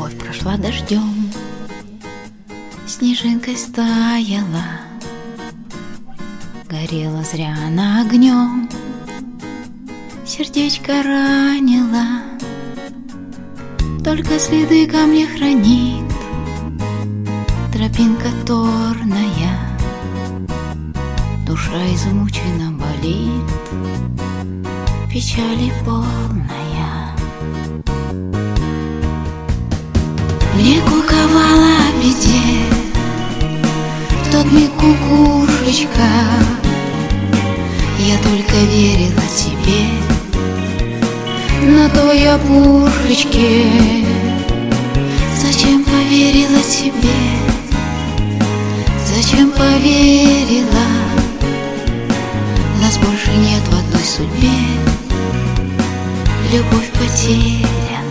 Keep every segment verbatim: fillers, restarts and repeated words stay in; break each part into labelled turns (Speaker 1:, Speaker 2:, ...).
Speaker 1: Любовь прошла дождем, снежинкой стаяла, горела зря она огнем, сердечко ранила. Только следы камня хранит тропинка торная, душа измучена болит, печали полная. Мне куковала о беде в тот миг кукушечка, я только верила тебе на той опушечке. Зачем поверила тебе, зачем поверила? Нас больше нет в одной судьбе, любовь потеряна.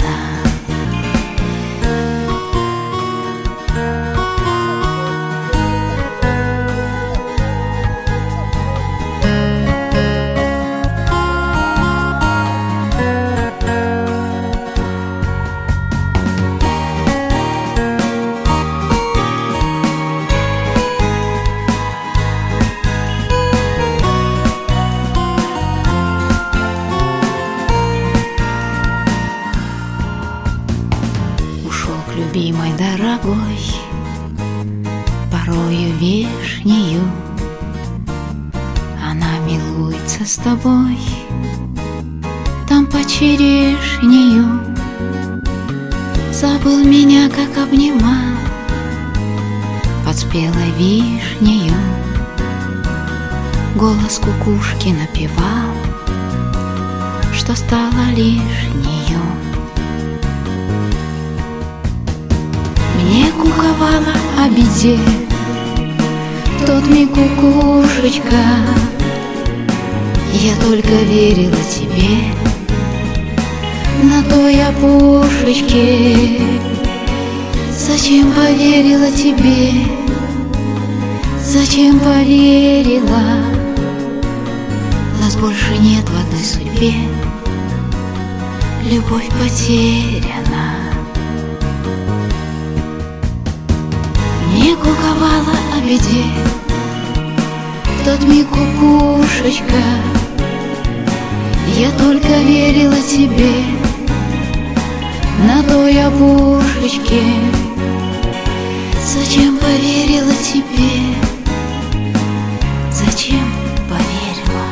Speaker 1: Любимой, дорогой, порою вешнею она милуется с тобой, там по черешнею. Забыл меня, как обнимал под спелой вишнею, голос кукушки напевал, что стало лишнею. Мне куковала о беде в тот миг кукушечка, я только верила тебе на той опушечке. Зачем поверила тебе, зачем поверила? Нас больше нет в одной судьбе, любовь потеряна. Мне куковала о беде в тот миг кукушечка, я только верила тебе на той опушечке. Зачем поверила тебе, зачем поверила?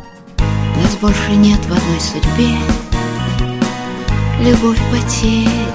Speaker 1: Нас больше нет в одной судьбе, любовь потеряна.